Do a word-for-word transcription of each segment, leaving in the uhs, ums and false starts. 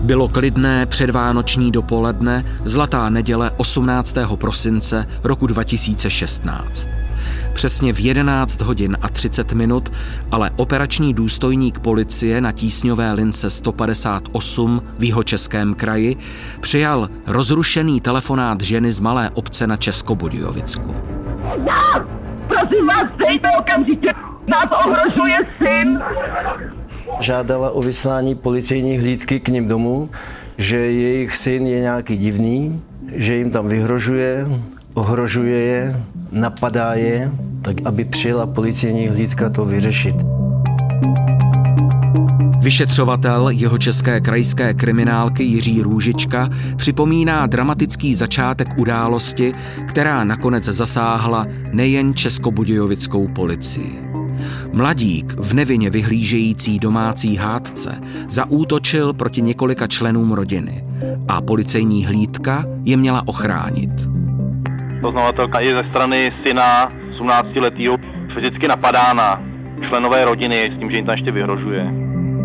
Bylo klidné předvánoční dopoledne, zlatá neděle osmnáctého prosince roku dva tisíce šestnáct. Přesně v jedenáct hodin a třicet minut ale operační důstojník policie na tísňové lince sto padesát osm v Jihočeském kraji přijal rozrušený telefonát ženy z malé obce na Českobudějovicku. Já! Prosím vás, dejte okamžitě! Nás ohrožuje syn! Žádala o vyslání policejní hlídky k nim domů, že jejich syn je nějaký divný, že jim tam vyhrožuje, ohrožuje je, napadá je, tak aby přijela policejní hlídka to vyřešit. Vyšetřovatel Jihočeské krajské kriminálky Jiří Růžička připomíná dramatický začátek události, která nakonec zasáhla nejen českobudějovickou policii. Mladík v nevinně vyhlížející domácí hádce zaútočil proti několika členům rodiny a policejní hlídka je měla ochránit. Poznavatelka je ze strany syna osmnáctiletého fyzicky napadána členové rodiny s tím, že jim tam ještě vyhrožuje.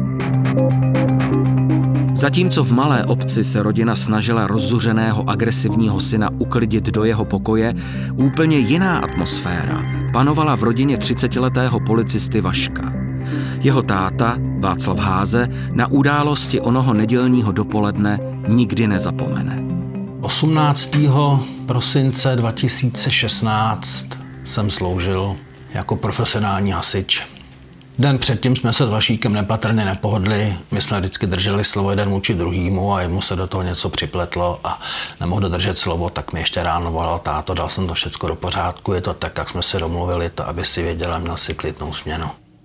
Zatímco v malé obci se rodina snažila rozzuřeného agresivního syna uklidit do jeho pokoje, úplně jiná atmosféra panovala v rodině třicetiletého policisty Vaška. Jeho táta, Václav Háze, na události onoho nedělního dopoledne nikdy nezapomene. osmnáctého prosince dva tisíce šestnáct jsem sloužil jako profesionální hasič. Den předtím jsme se s Vašíkem nepatrně nepohodli, my jsme vždycky drželi slovo jeden vůči druhýmu a jemu se do toho něco připletlo a nemohl dodržet slovo, tak mi ještě ráno volal: táto, dal jsem to všecko do pořádku, je to tak, jak jsme se domluvili, to aby si věděl, měl si klidnou směnu.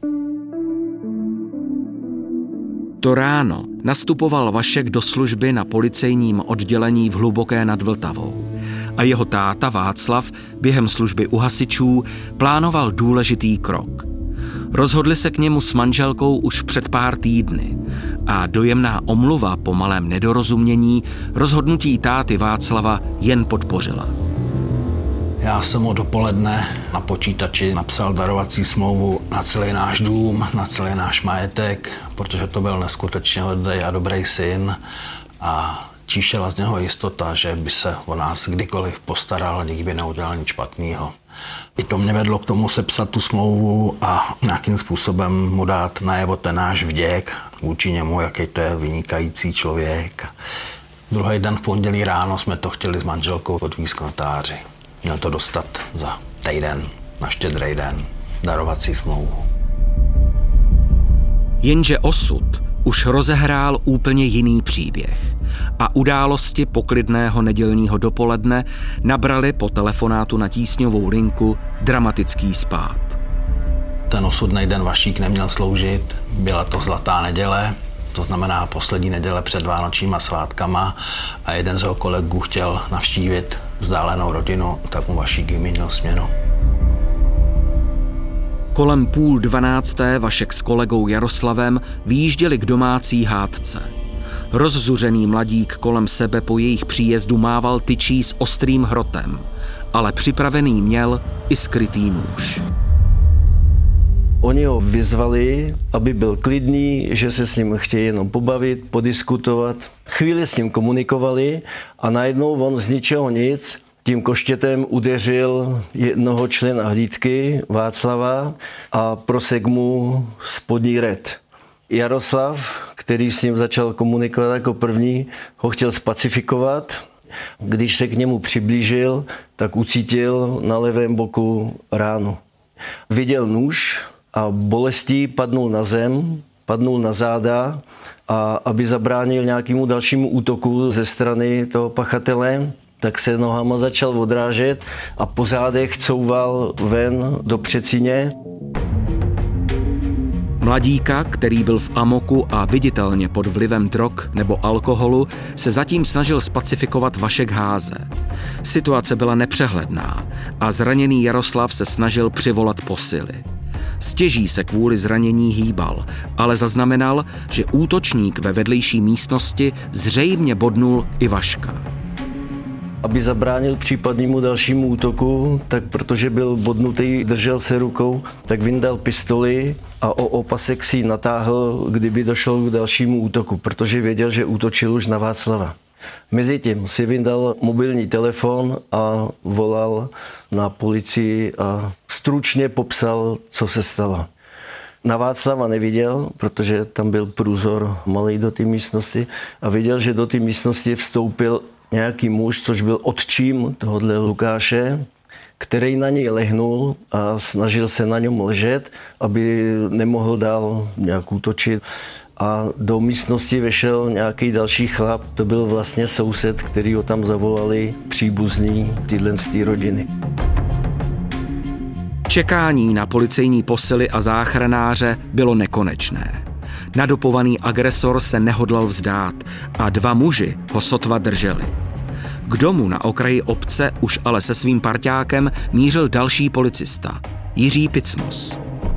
To ráno nastupoval Vašek do služby na policejním oddělení v Hluboké nad Vltavou a jeho táta Václav během služby u hasičů plánoval důležitý krok. Rozhodli se k němu s manželkou už před pár týdny a dojemná omluva po malém nedorozumění rozhodnutí táty Václava jen podpořila. Já jsem mu dopoledne na počítači napsal darovací smlouvu na celý náš dům, na celý náš majetek, protože to byl neskutečně hodnej a dobrý syn a číšela z něho jistota, že by se o nás kdykoliv postaral a nikdy by neudělal nic špatného. I to mě vedlo k tomu sepsat tu smlouvu a nějakým způsobem mu dát najevo ten náš vděk vůči němu, jaký to je vynikající člověk. Druhý den v pondělí ráno jsme to chtěli s manželkou odvízt k notáři. Měl to dostat za týden, na Štědrý den, darovací smlouvu. Jenže osud už rozehrál úplně jiný příběh a události poklidného nedělního dopoledne nabrali po telefonátu na tísňovou linku dramatický spád. Ten osudný den Vašík neměl sloužit, byla to zlatá neděle, to znamená poslední neděle před vánočníma svátkama a jeden z jeho kolegů chtěl navštívit vzdálenou rodinu, tak mu Vašík vyměnil směnu. Kolem půl dvanácté Vašek s kolegou Jaroslavem vyjížděli k domácí hádce. Rozzuřený mladík kolem sebe po jejich příjezdu mával tyčí s ostrým hrotem, ale připravený měl i skrytý nůž. Oni ho vyzvali, aby byl klidný, že se s ním chtějí jenom pobavit, podiskutovat. Chvíli s ním komunikovali a najednou on z ničeho nic tím koštětem udeřil jednoho člena hlídky, Václava, a prosek mu spodní red. Jaroslav, který s ním začal komunikovat jako první, ho chtěl spacifikovat. Když se k němu přiblížil, tak ucítil na levém boku ránu. Viděl nůž a bolestí padnul na zem, padnul na záda a aby zabránil nějakému dalšímu útoku ze strany toho pachatele, tak se nohama začal odrážet a po zádech couval ven do předsíně. Mladíka, který byl v amoku a viditelně pod vlivem drog nebo alkoholu, se zatím snažil spacifikovat Vašek Háze. Situace byla nepřehledná a zraněný Jaroslav se snažil přivolat posily. Stěží se kvůli zranění hýbal, ale zaznamenal, že útočník ve vedlejší místnosti zřejmě bodnul i Vaška. aby zabránil případnému dalšímu útoku, tak protože byl bodnutý, držel se rukou, tak vyndal pistoli a o opasek si ji natáhl, kdyby došlo k dalšímu útoku, protože věděl, že útočil už na Václava. Mezitím si vyndal mobilní telefon a volal na policii a stručně popsal, co se stalo. Na Václava neviděl, protože tam byl průzor malej do té místnosti a viděl, že do té místnosti vstoupil nějaký muž, což byl otčím tohohle Lukáše, který na něj lehnul a snažil se na něm ležet, aby nemohl dál nějak útočit. A do místnosti vešel nějaký další chlap, to byl vlastně soused, který ho tam zavolali příbuzní tyhle z té rodiny. Čekání na policejní posily a záchranáře bylo nekonečné. Nadopovaný agresor se nehodlal vzdát a dva muži ho sotva drželi. K domu na okraji obce už ale se svým parťákem mířil další policista, Jiří Picmos.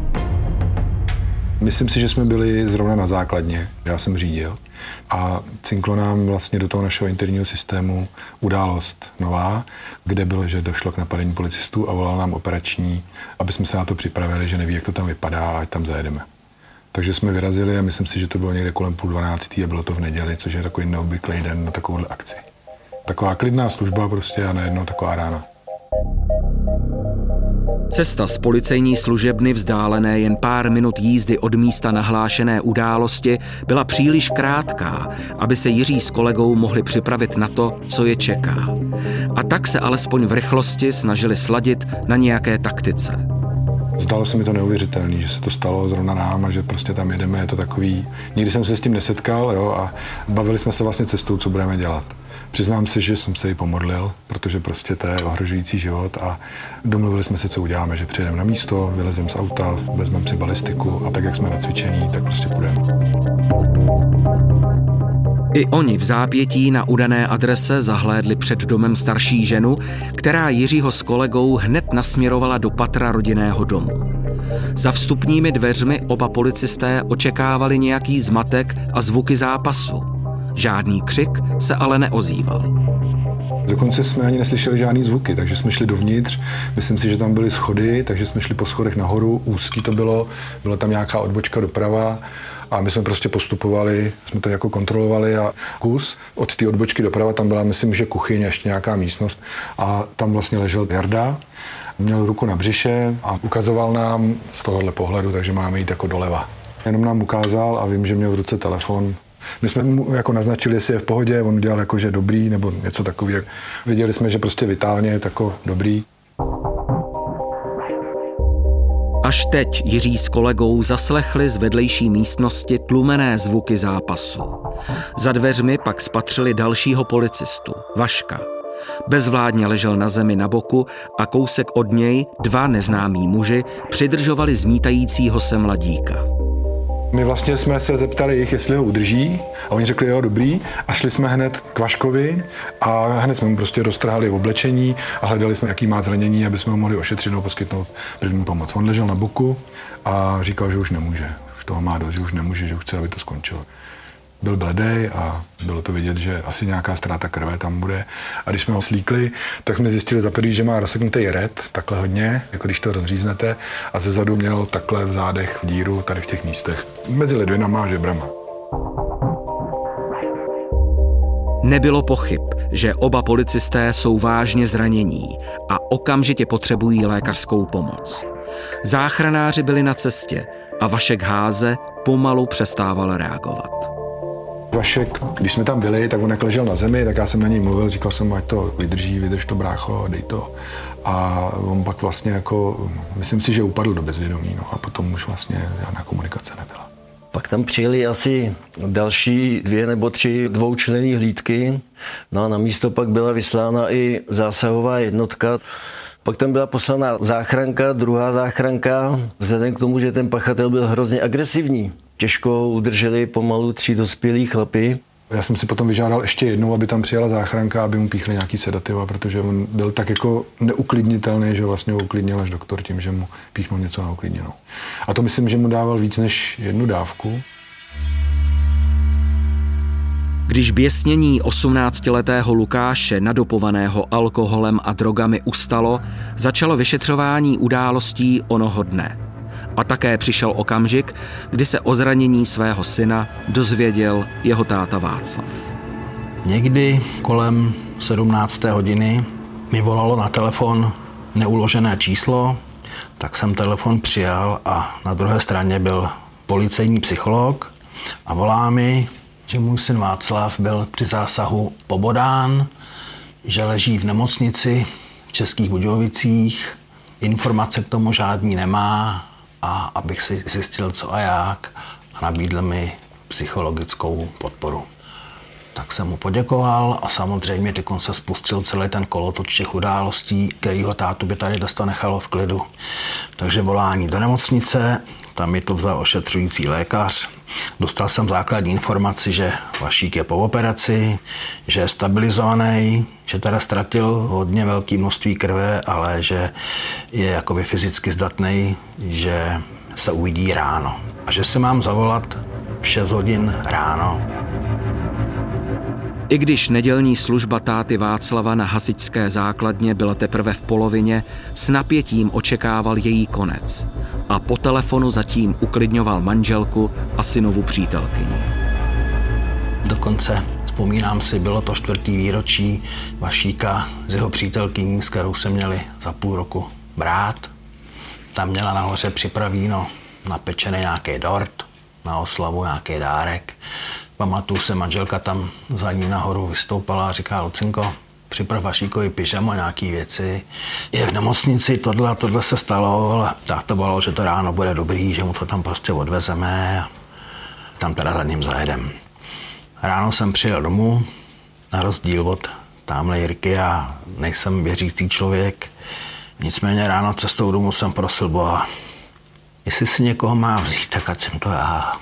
Myslím si, že jsme byli zrovna na základně, já jsem řídil a cinklo nám vlastně do toho našeho interního systému událost nová, kde bylo, že došlo k napadení policistů a volal nám operační, aby jsme se na to připravili, že neví, jak to tam vypadá a ať tam zajedeme. Takže jsme vyrazili a myslím si, že to bylo někde kolem půl dvanáctý a bylo to v neděli, což je takový neobvyklý den na takovouhle akci. Taková klidná služba prostě a najednou taková rána. Cesta z policejní služebny vzdálené jen pár minut jízdy od místa nahlášené události byla příliš krátká, aby se Jiří s kolegou mohli připravit na to, co je čeká. A tak se alespoň v rychlosti snažili sladit na nějaké taktice. Zdalo se mi to neuvěřitelné, že se to stalo zrovna nám a že prostě tam jedeme, je to takový... Nikdy jsem se s tím nesetkal, jo, a bavili jsme se vlastně cestou, co budeme dělat. Přiznám se, že jsem se jí pomodlil, protože prostě to je ohrožující život a domluvili jsme se, co uděláme, že přijedeme na místo, vylezeme z auta, vezmeme si balistiku a tak, jak jsme nacvičení, tak prostě půjdeme. I oni v zápětí na udané adrese zahlédli před domem starší ženu, která Jiřího s kolegou hned nasměrovala do patra rodinného domu. Za vstupními dveřmi oba policisté očekávali nějaký zmatek a zvuky zápasu. Žádný křik se ale neozýval. Dokonce jsme ani neslyšeli žádný zvuky, takže jsme šli dovnitř. Myslím si, že tam byly schody, takže jsme šli po schodech nahoru. Úzký to bylo, byla tam nějaká odbočka doprava a my jsme prostě postupovali, jsme to jako kontrolovali a kus od té odbočky doprava tam byla, myslím, že kuchyň, ještě nějaká místnost a tam vlastně ležel Jarda. Měl ruku na břiše a ukazoval nám z tohohle pohledu, takže máme jít jako doleva. Jenom nám ukázal a vím, že měl v ruce telefon. My jsme mu jako naznačili, jestli je v pohodě, on udělal jako, že dobrý, nebo něco takového. Viděli jsme, že prostě vitálně je tako dobrý. Až teď Jiří s kolegou zaslechli z vedlejší místnosti tlumené zvuky zápasu. Za dveřmi pak spatřili dalšího policistu, Vaška. Bezvládně ležel na zemi na boku a kousek od něj dva neznámí muži přidržovali zmítajícího se mladíka. My vlastně jsme se zeptali jich, jestli ho udrží a oni řekli, jo, dobrý a šli jsme hned k Vaškovi a hned jsme mu prostě roztrhali oblečení a hledali jsme, jaký má zranění, aby jsme ho mohli ošetřit nebo poskytnout první pomoc. On ležel na boku a říkal, že už nemůže, už toho má dost, že už nemůže, že už chce, aby to skončilo. Byl bledej a bylo to vidět, že asi nějaká ztráta krve tam bude. A když jsme ho slíkli, tak jsme zjistili za prvý, že má rozseknutý red, takhle hodně, jako když to rozříznete, a zezadu měl takhle v zádech díru tady v těch místech, mezi ledvinama a žebrama. Nebylo pochyb, že oba policisté jsou vážně zranění a okamžitě potřebují lékařskou pomoc. Záchranáři byli na cestě a Vašek Háze pomalu přestával reagovat. Vašek, když jsme tam byli, tak on jak ležel na zemi, tak já jsem na něj mluvil, říkal jsem, ať to vydrží, vydrž to, brácho, dej to. A on pak vlastně jako, myslím si, že upadl do bezvědomí, no a potom už vlastně žádná komunikace nebyla. Pak tam přijeli asi další dvě nebo tři dvoučlenné hlídky, no a na místo pak byla vyslána i zásahová jednotka. Pak tam byla poslaná záchranka, druhá záchranka, vzhledem k tomu, že ten pachatel byl hrozně agresivní. Těžko udrželi pomalu tři dospělí chlapy. Já jsem si potom vyžádal ještě jednou, aby tam přijela záchranka, aby mu píchli nějaký sedativa, protože on byl tak jako neuklidnitelný, že vlastně ho uklidnil až doktor tím, že mu píchnul něco na uklidněnou. A to myslím, že mu dával víc než jednu dávku. Když běsnění osmnáctiletého Lukáše, nadopovaného alkoholem a drogami, ustalo, začalo vyšetřování událostí onoho dne. A také přišel okamžik, kdy se o zranění svého syna dozvěděl jeho táta Václav. Někdy kolem sedmnácté hodiny mi volalo na telefon neuložené číslo, tak jsem telefon přijal a na druhé straně byl policejní psycholog a volá mi, že můj syn Václav byl při zásahu pobodán, že leží v nemocnici v Českých Budějovicích, informace k tomu žádný nemá a abych si zjistil, co a jak, a nabídl mi psychologickou podporu. Tak jsem mu poděkoval a samozřejmě teď se spustil celý ten kolotoč těch událostí, kterýho tátu by tady dost nechalo v klidu. Takže volání do nemocnice, tam mi to vzal ošetřující lékař. Dostal jsem základní informaci, že Vašík je po operaci, že je stabilizovaný, že teda ztratil hodně velké množství krve, ale že je jakoby fyzicky zdatný, že se uvidí ráno. A že se mám zavolat v šest hodin ráno. I když nedělní služba táty Václava na hasičské základně byla teprve v polovině, s napětím očekával její konec a po telefonu zatím uklidňoval manželku a synovu přítelkyni. Dokonce vzpomínám si, bylo to čtvrtý výročí Vašíka s jeho přítelkyní, s kterou se měli za půl roku brát. Tam měla nahoře připravíno napečený nějaký dort, na oslavu nějaký dárek. Pamatuju se, manželka tam za ní nahoru vystoupala a říká: Lucinko, připrav Vašíkovi pyžamo, nějaký věci. Je v nemocnici, tohle a tohle se stalo, ale tak to bylo, že to ráno bude dobrý, že mu to tam prostě odvezeme a tam teda za ním zajedem. Ráno jsem přijel domů, na rozdíl od tamhle Jirky, a nejsem věřící člověk. Nicméně ráno cestou domů jsem prosil Boha, jestli si někoho má vzít, tak ať jsem to já.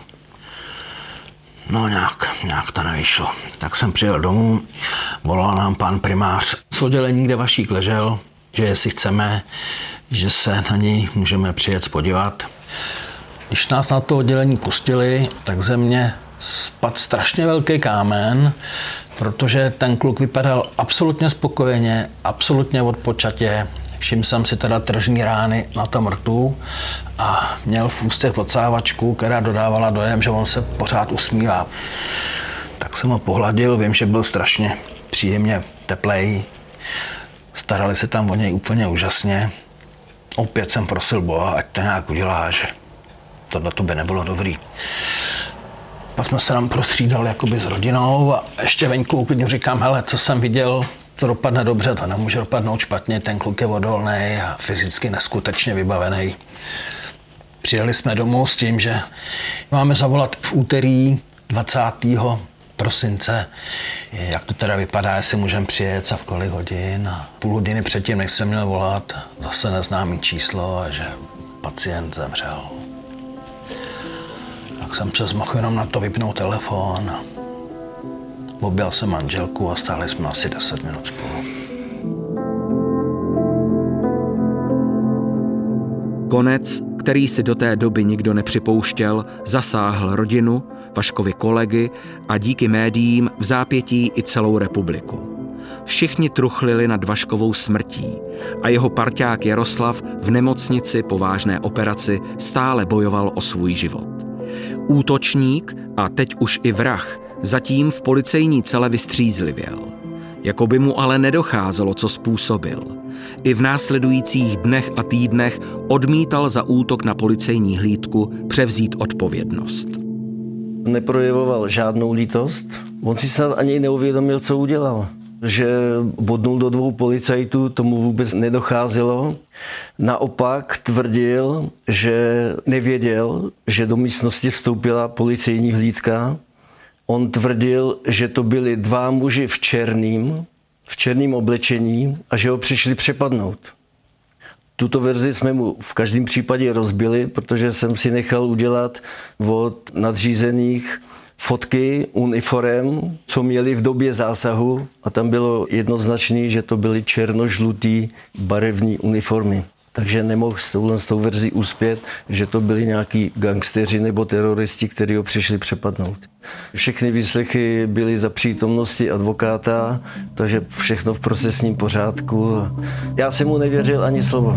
No nějak, nějak to nevyšlo. Tak jsem přijel domů, volal nám pan primář z oddělení, kde Vašík ležel, že jestli chceme, že se na něj můžeme přijet podívat. Když nás na to oddělení pustili, tak ze mě spadl strašně velký kámen, protože ten kluk vypadal absolutně spokojeně, absolutně odpočatě. Všiml jsem si teda tržní rány na tom rtu a měl v ústech odsávačku, která dodávala dojem, že on se pořád usmívá. Tak jsem ho pohladil, vím, že byl strašně příjemně teplej. Starali se tam o něj úplně úžasně. Opět jsem prosil Boha, ať to nějak udělá, že tohle to by nebylo dobrý. Pak jsme se tam prostřídali jakoby s rodinou a ještě venku uklidně říkám, hele, co jsem viděl, to dopadne dobře, to nemůže dopadnout špatně, ten kluk je odolný a fyzicky neskutečně vybavený. Přijeli jsme domů s tím, že máme zavolat v úterý dvacátého prosince, jak to teda vypadá, jestli můžeme přijet a v kolik hodin. A půl hodiny předtím, než jsem měl volat, zase neznámý číslo a že pacient zemřel. Tak jsem přes mohl jenom na to vypnout telefon. Objel jsem manželku a stáli jsme asi deset minut spolu. Konec, který si do té doby nikdo nepřipouštěl, zasáhl rodinu, Vaškovi kolegy a díky médiím v zápětí i celou republiku. Všichni truchlili nad Vaškovou smrtí a jeho parťák Jaroslav v nemocnici po vážné operaci stále bojoval o svůj život. Útočník a teď už i vrah zatím v policejní cele vystřízlivěl. Jako by mu ale nedocházelo, co způsobil. I v následujících dnech a týdnech odmítal za útok na policejní hlídku převzít odpovědnost. Neprojevoval žádnou lítost. On si snad ani neuvědomil, co udělal. Že bodnul do dvou policajtů, tomu vůbec nedocházelo. Naopak tvrdil, že nevěděl, že do místnosti vstoupila policejní hlídka. On tvrdil, že to byli dva muži v černým, v černém oblečení a že ho přišli přepadnout. Tuto verzi jsme mu v každém případě rozbili, protože jsem si nechal udělat od nadřízených fotky uniforem, co měli v době zásahu, a tam bylo jednoznačné, že to byly černožlutý barevné uniformy. takže nemohl s touhle s tou verzí uspět, že to byli nějaký gangsteři nebo teroristi, kteří ho přišli přepadnout. Všechny výslechy byly za přítomnosti advokáta, takže všechno v procesním pořádku. Já jsem mu nevěřil ani slovo.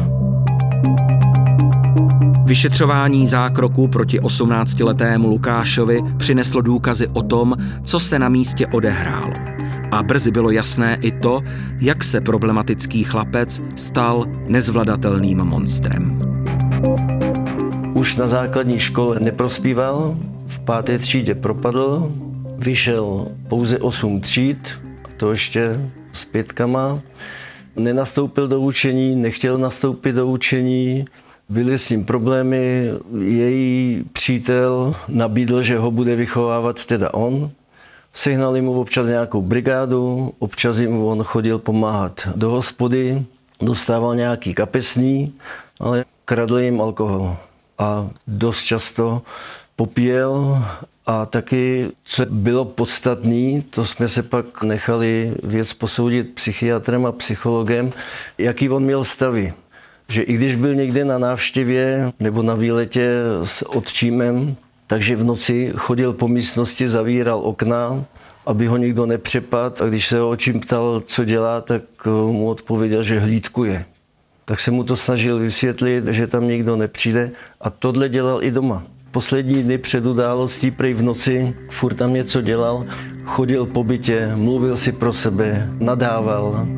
Vyšetřování zákroku proti osmnáctiletému Lukášovi přineslo důkazy o tom, co se na místě odehrálo. A brzy bylo jasné i to, jak se problematický chlapec stal nezvladatelným monstrem. Už na základní škole neprospíval, v páté třídě propadl, vyšel pouze osm tříd, a to ještě s pětkama. Nenastoupil do učení, nechtěl nastoupit do učení, byly s ním problémy, její přítel nabídl, že ho bude vychovávat teda on. Sehnali mu občas nějakou brigádu, občas jim on chodil pomáhat do hospody, dostával nějaký kapesný, ale kradl jim alkohol. A dost často popíjel a taky, co bylo podstatné, to jsme se pak nechali věc posoudit psychiatrem a psychologem, jaký on měl stavy. Že i když byl někde na návštěvě nebo na výletě s otčímem, takže v noci chodil po místnosti, zavíral okna, aby ho nikdo nepřepadl, a když se ho otčím ptal, co dělá, tak mu odpověděl, že hlídkuje. Tak se mu to snažil vysvětlit, že tam nikdo nepřijde, a tohle dělal i doma. Poslední dny před událostí, prej v noci, furt tam něco dělal, chodil po bytě, mluvil si pro sebe, nadával.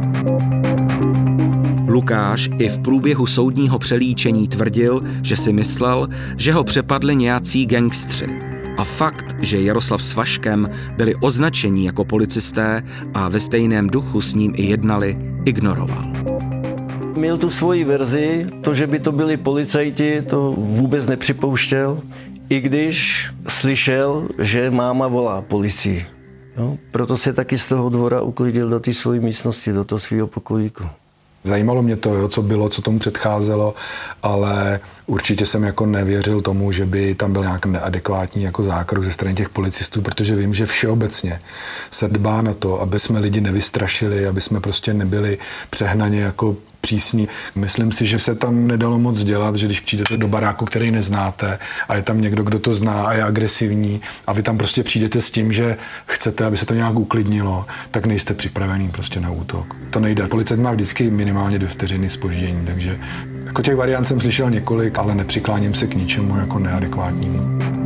Lukáš i v průběhu soudního přelíčení tvrdil, že si myslel, že ho přepadli nějací gangstři. A fakt, že Jaroslav s Vaškem byli označeni jako policisté a ve stejném duchu s ním i jednali, ignoroval. Měl tu svoji verzi, to, že by to byli policajti, to vůbec nepřipouštěl, i když slyšel, že máma volá policii. Jo? Proto se taky z toho dvora uklidil do té své místnosti, do toho svého pokojíku. Zajímalo mě to, jo, co bylo, co tomu předcházelo, ale určitě jsem jako nevěřil tomu, že by tam byl nějaký neadekvátní jako zákrok ze strany těch policistů, protože vím, že všeobecně se dbá na to, aby jsme lidi nevystrašili, aby jsme prostě nebyli přehnaně jako přísní. Myslím si, že se tam nedalo moc dělat, že když přijdete do baráku, který neznáte, a je tam někdo, kdo to zná a je agresivní, a vy tam prostě přijdete s tím, že chcete, aby se to nějak uklidnilo, tak nejste připravený prostě na útok. To nejde. Policajt má vždycky minimálně dvě vteřiny zpoždění, takže jako těch variant jsem slyšel několik, ale nepřikláním se k ničemu jako neadekvátnímu.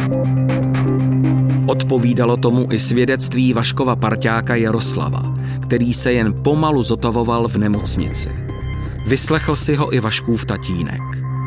Odpovídalo tomu i svědectví Vaškova parťáka Jaroslava, který se jen pomalu zotavoval v nemocnici. Vyslechl si ho i Vaškův tatínek.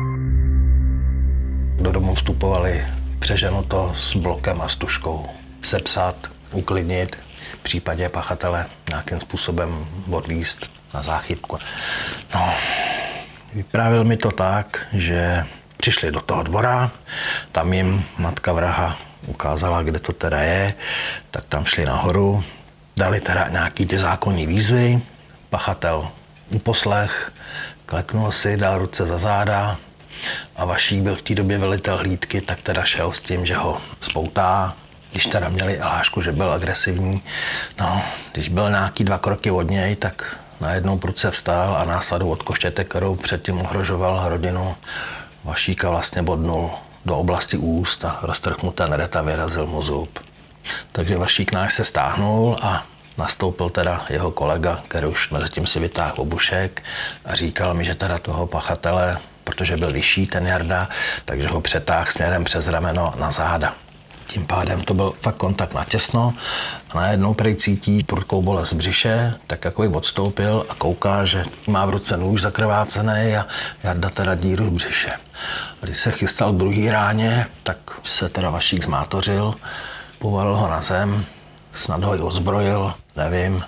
Do domu vstupovali přeženuto s blokem a s tužkou. Sepsat, uklidnit, v případě pachatele nějakým způsobem odvízt na záchytku. No, vyprávěl mi to tak, že přišli do toho dvora, tam jim matka vraha ukázala, kde to teda je, tak tam šli nahoru, dali teda nějaký ty zákonní výzvy, pachatel uposlech, kleknul si, dal ruce za záda a Vašík byl v té době velitel hlídky, tak teda šel s tím, že ho spoutá, když teda měli elášku, že byl agresivní. No, když byl nějaký dva kroky od něj, tak najednou prudce vstál a násadu od koštěte, kterou předtím ohrožoval rodinu, Vašíka vlastně bodnul do oblasti úst a roztrhl mu ten ret a vyrazil mu zub. Takže Vašík náš se stáhnul a nastoupil teda jeho kolega, který už mezitím si vytáhl obušek a říkal mi, že teda toho pachatele, protože byl vyšší ten Jarda, takže ho přetáhl směrem přes rameno na záda. Tím pádem to byl fakt kontakt na těsno a najednou prej cítí prudkou bolest v břiše, tak jako ji odstoupil a kouká, že má v ruce nůž zakrvácený a Jarda teda díru v břiše. A když se chystal k druhý ráně, tak se teda Vašík zmátořil, povalil ho na zem, snad ho i ozbrojil, nevím.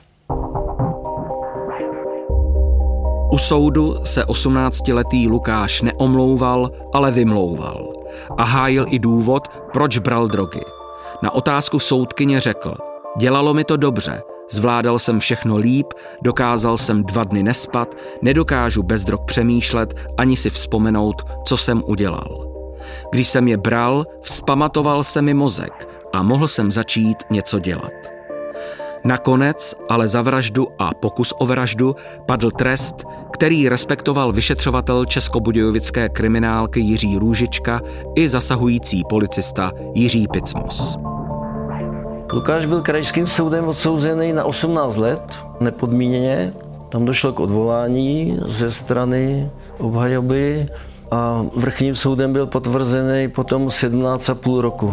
U soudu se osmnáctiletý Lukáš neomlouval, ale vymlouval. A hájil i důvod, proč bral drogy. Na otázku soudkyně řekl: dělalo mi to dobře, zvládal jsem všechno líp, dokázal jsem dva dny nespat, nedokážu bez drog přemýšlet ani si vzpomenout, co jsem udělal. Když jsem je bral, vzpamatoval se mi mozek a mohl jsem začít něco dělat. Nakonec ale za vraždu a pokus o vraždu padl trest, který respektoval vyšetřovatel českobudějovické kriminálky Jiří Růžička i zasahující policista Jiří Picmos. Lukáš byl krajským soudem odsouzený na osmnáct let, nepodmíněně. Tam došlo k odvolání ze strany obhajoby a vrchním soudem byl potvrzený potom sedmnáct a půl roku.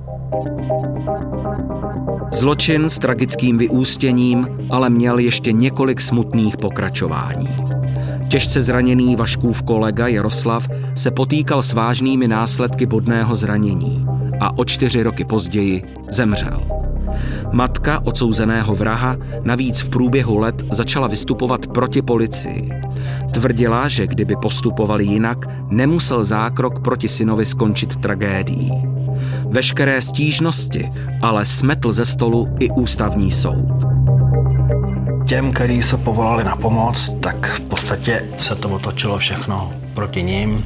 Zločin s tragickým vyústěním ale měl ještě několik smutných pokračování. Těžce zraněný Vaškův kolega Jaroslav se potýkal s vážnými následky bodného zranění a o čtyři roky později zemřel. Matka odsouzeného vraha navíc v průběhu let začala vystupovat proti policii. Tvrdila, že kdyby postupovali jinak, nemusel zákrok proti synovi skončit tragédií. Veškeré stížnosti ale smetl ze stolu i ústavní soud. Těm, kteří se povolali na pomoc, tak v podstatě se to otočilo všechno proti ním.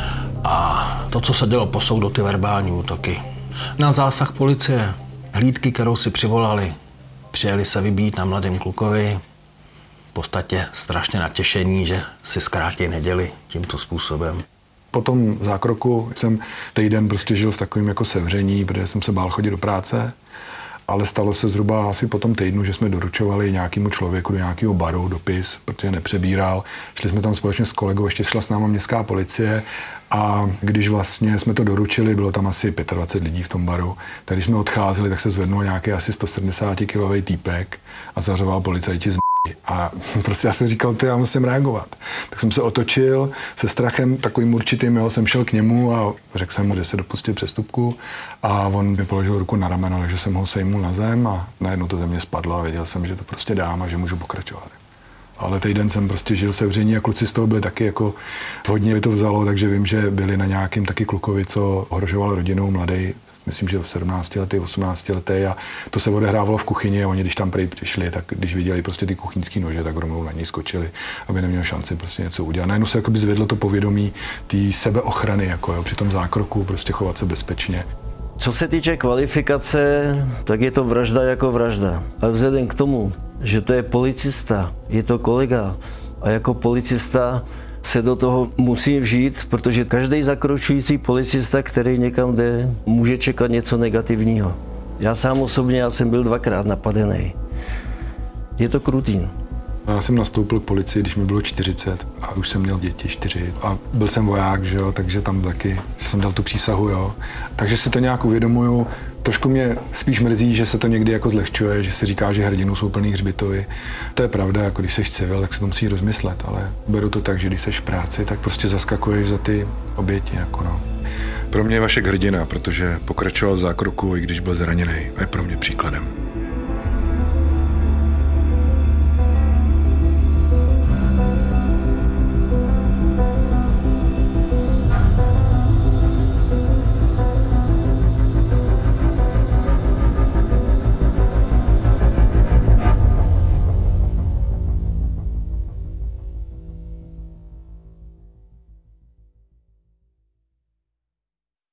A to, co se dělo po soudu, ty verbální útoky. Na zásah policie, hlídky, kterou si přivolali, přijeli se vybít na mladém klukovi. V podstatě strašně natěšení, že si zkrátí neděli tímto způsobem. Po tom zákroku jsem týden prostě žil v takovém jako sevření, protože jsem se bál chodit do práce, ale stalo se zhruba asi po tom týdnu, že jsme doručovali nějakému člověku do nějakého baru dopis, protože nepřebíral. Šli jsme tam společně s kolegou, ještě šla s náma městská policie a když vlastně jsme to doručili, bylo tam asi dvacet pět lidí v tom baru, tak když jsme odcházeli, tak se zvednul nějaký asi sto sedmdesát kilový týpek a zařoval policajti z a prostě já jsem říkal, ty, já musím reagovat. Tak jsem se otočil se strachem takovým určitým, jo, jsem šel k němu a řekl jsem mu, že se dopustil přestupku a on mi položil ruku na rameno, takže jsem ho sejmul na zem a najednou to ze mě spadlo a věděl jsem, že to prostě dám a že můžu pokračovat. Ale týden jsem prostě žil sevření a kluci z toho byli taky jako hodně, by to vzalo, takže vím, že byli na nějakým taky klukovi, co ohrožoval rodinu, mladý, myslím, že v sedmnácti letech, osmnácti letech a to se odehrávalo v kuchyni a oni, když tam prý přišli, tak když viděli prostě ty kuchyňský nože, tak rovnou na něj skočili, aby neměl šanci prostě něco udělat. Najednou se jakoby zvedlo to povědomí té sebeochrany, jako jo, při tom zákroku prostě chovat se bezpečně. Co se týče kvalifikace, tak je to vražda jako vražda. A vzhledem k tomu, že to je policista, je to kolega a jako policista se do toho musí vžít, protože každý zakročující policista, který někam jde, může čekat něco negativního. Já sám osobně, já jsem byl dvakrát napadený. Je to krutý. Já jsem nastoupil k policii, když mi bylo čtyřicet a už jsem měl děti čtyři a byl jsem voják, že jo, takže tam taky že jsem dal tu přísahu, jo. Takže si to nějak uvědomuju. Trošku mě spíš mrzí, že se to někdy jako zlehčuje, že se říká, že hrdinů jsou plný hřbitovy. To je pravda, jako když seš civil, tak se to musí rozmyslet, ale beru to tak, že když seš v práci, tak prostě zaskakuješ za ty oběti, jako no. Pro mě je Vašek hrdina, protože pokračoval v zákroku, i když byl zraněný. A je pro mě příkladem.